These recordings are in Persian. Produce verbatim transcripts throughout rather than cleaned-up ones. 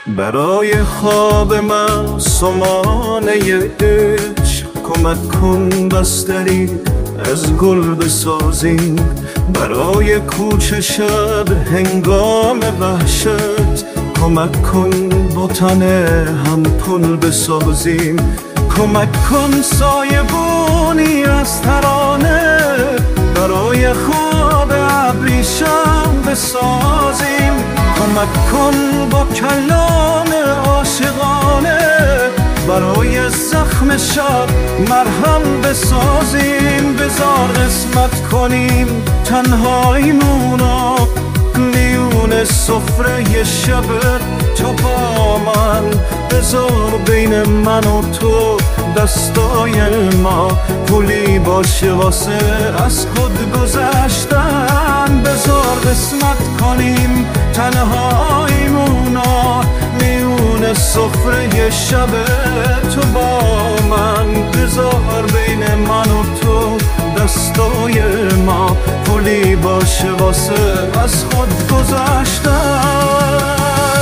برای خواب من سمانه عشق کمک کن بستری از گل بسازیم، برای کوچه شب هنگام وحشت کمک کن با تن هم پل بسازیم، کمک کن سایبونی از ترانه برای خواب ابریشم بسازیم، کمک کن با کلام عاشقانه برای زخم شب مرهم بسازیم، بذار قسمت کنیم تنهاییمونو میون سفره شب تو با من، بذار بین من و تو دستای ما پولی باشه واسه از خود گذشتن، بذار قسمت کنیم تنهاییمونو میون سفره شب تو با من، بذار بین من و تو دستای ما پولی باشه واسه از خود گذشتن.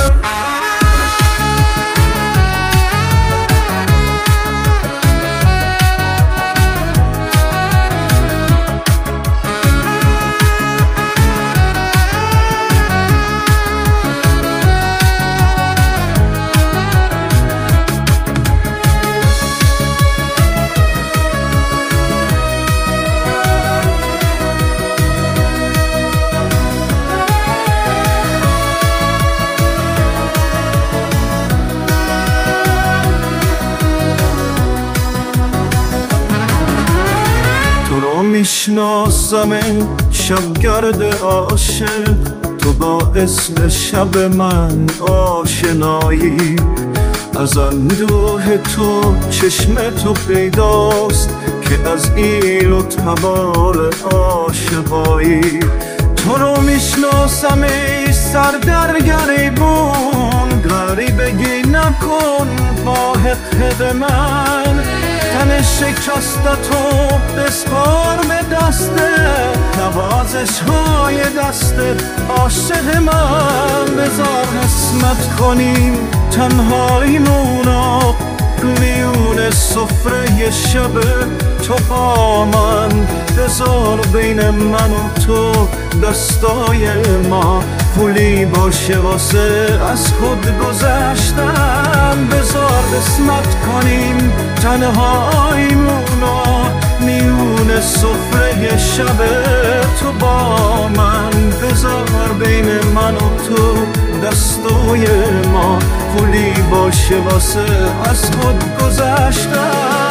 میشناسم شبگرد عاشق، تو باعث شب من آشنایی، از اندوه تو چشم تو پیداست که از ایل و تبار عاشقایی، تو رو میشناسم ای سر در گریبون، غریبگی نکن با حق من، تن شکستتو بسپار به دسته نوازش های دسته عاشق من، بذار قسمت کنیم تنهاییمونو میون سفره شب تو با من، بذار بین من و تو دستای ما پولی باشه واسه از خود گذشتن، بذار قسمت کنیم تنهاییمونو میون سفره شب تو با من، بذار بین من و تو دستای ما پولی باشه واسه از خود گذشتن.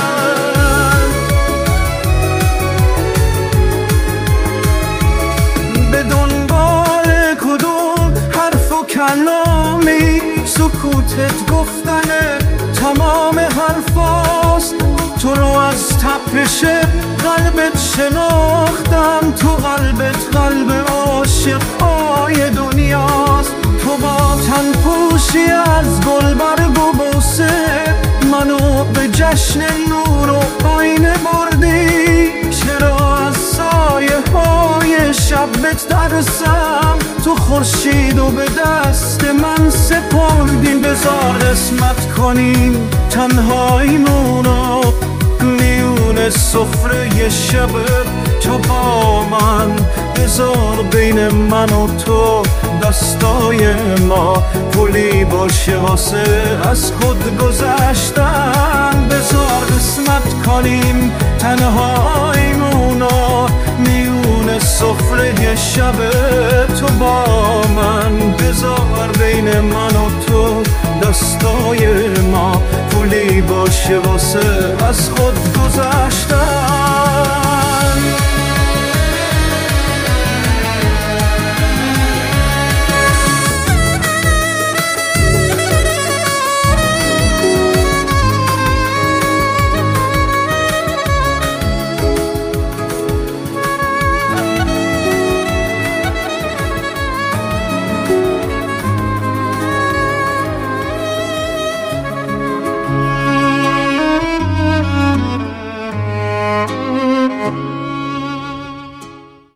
به دنبال کدوم حرف و کلامی سکوتت گفتن تمام حرفاست، تو رو از تپش قلبت شناختم، تو قلبت قلب عاشقای دنیاست، تو با تن پوشی از گل برگ و بوسه منو به جشن نور و آینه بردی، چرا از سایه های شبت ترسم، تو خورشید و به دست من سپردی، بذار قسمت کنیم تنهاییمونو میون سفره شب تو با من، بذار بین من و تو دستای ما پولی باشه واسه از خود گذشتن، بذار قسمت کنیم تنهاییمونو میون سفره شب تو با من، بذار بین من و تو دستای ما پولی باشه واسه از خود گذشتن.